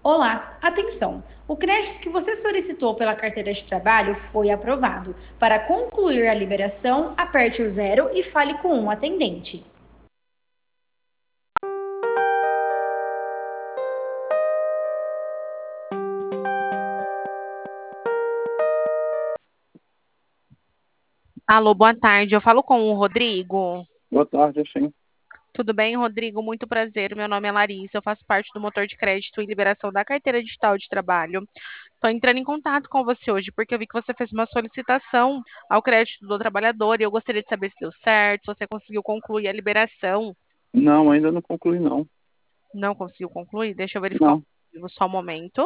Olá, atenção! O crédito que você solicitou pela carteira de trabalho foi aprovado. Para concluir a liberação, aperte o zero e fale com um atendente. Alô, boa tarde. Eu falo com o Rodrigo. Boa tarde, sim. Tudo bem, Rodrigo? Muito prazer. Meu nome é Larissa. Eu faço parte do motor de crédito e liberação da carteira digital de trabalho. Estou entrando em contato com você hoje porque eu vi que você fez uma solicitação ao crédito do trabalhador e eu gostaria de saber se deu certo, se você conseguiu concluir a liberação. Não, ainda não concluí, não. Não conseguiu concluir? Deixa eu verificar o Não. motivo, só um momento.